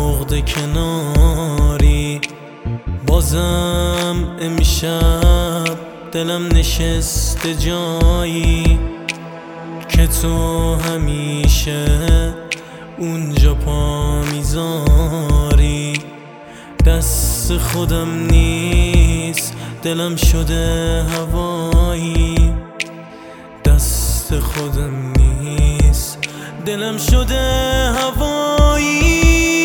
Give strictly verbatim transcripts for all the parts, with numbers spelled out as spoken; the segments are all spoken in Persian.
عقده کناری. بازم امشب دلم نشسته جایی که تو همیشه اونجا پا میذاری. دست خودم نیست دلم شده هوایی، دست خودم نیست دلم شده هوایی.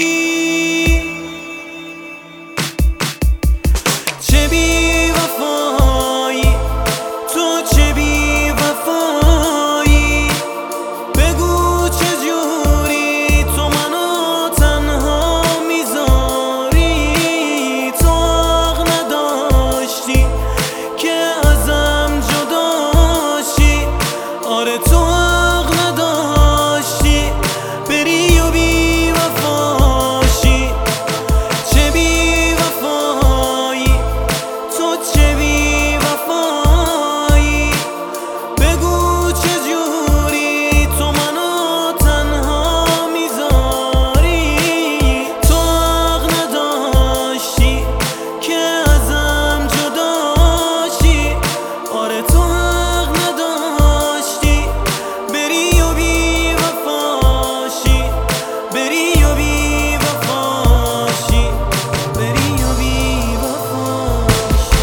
چه بی وفایی تو، چه بی وفایی، بگو چه جوری تو منو تنها میذاری. تو حق نداشتی که ازم جداشی، آره تو حق نداشتی بری و بی وفاشی. چه بی وفایی تو، چه بی وفایی، بگو چه جوری تو منو تنها میذاری. تو حق نداشتی که ازم جداشی، آره تو حق نداشتی بری و بی وفاشی، بری و بی وفاشی، بری و بی وفاشی.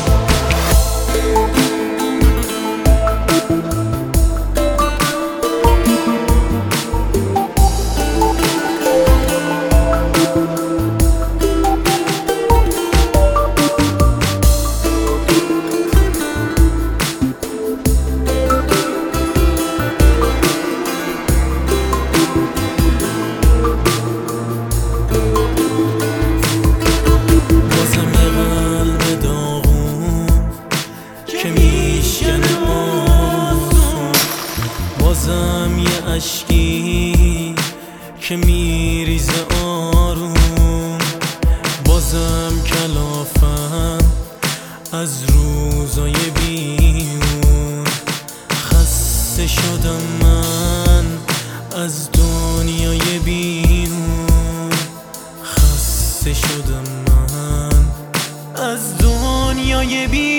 بازم یه قلب داغون که میشکنه آسون، بازم یه اشکی که میریزه آروم، بازم کلافم از روزای بیون. خسته شدم من از دنیای بیرون، خسته شدم من از دنیای بیرون.